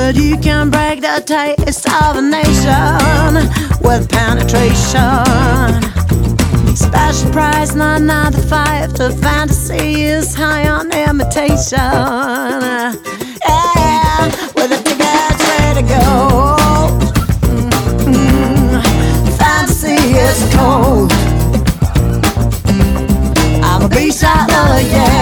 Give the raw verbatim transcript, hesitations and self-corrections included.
But you can break the taste of a nation with penetration. Special price, nine ninety-five. The fantasy is high on imitation. Yeah, with the tickets ready to go. Mm-hmm. Fantasy is cold. I'm a beast out of the yeah.